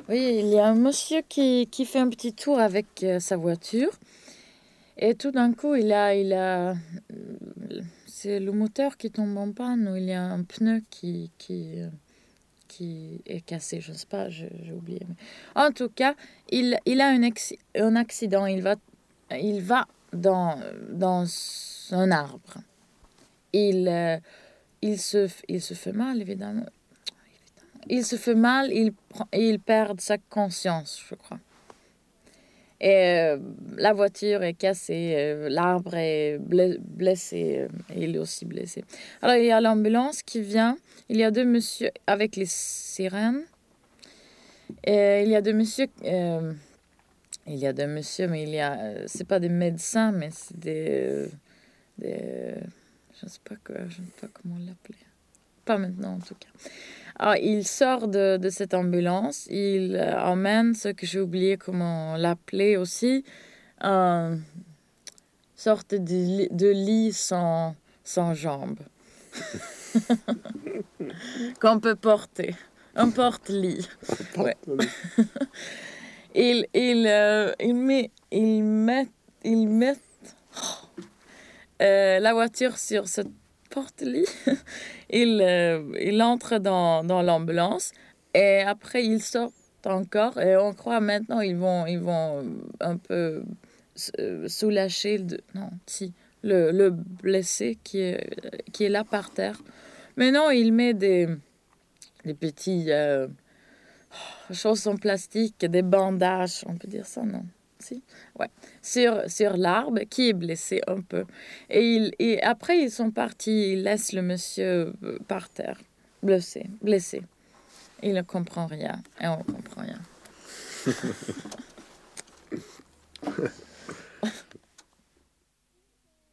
Oui, il y a un monsieur qui fait un petit tour avec sa voiture. Et tout d'un coup, c'est le moteur qui tombe en panne ou il y a un pneu qui est cassé. Je ne sais pas, j'ai oublié. Mais en tout cas, il a un accident. Il va dans un arbre. Il, euh, il se fait mal, évidemment. Il se fait mal, il perd sa conscience, je crois. Et la voiture est cassée, l'arbre est blessé, et il est aussi blessé. Alors il y a l'ambulance qui vient, il y a deux messieurs avec les sirènes, et il y a deux messieurs, mais c'est pas des médecins, mais c'est des, je ne sais pas comment l'appeler. Pas maintenant en tout cas. Alors, il sort de cette ambulance, il emmène ce que j'ai oublié comment l'appeler aussi, un sorte de lit sans jambes qu'on peut porter. Un porte-lit. Ouais. Il met la voiture sur ce porte-lit. Il entre dans l'ambulance et après il sort encore et on croit maintenant ils vont un peu soulager non, si, le blessé qui est là par terre. Mais non, il met des petits choses en plastique, des bandages, on peut dire ça, non? Si? Ouais. Sur l'arbre qui est blessé un peu. Et après, ils sont partis, ils laissent le monsieur par terre, blessé. Il ne comprend rien et on ne comprend rien.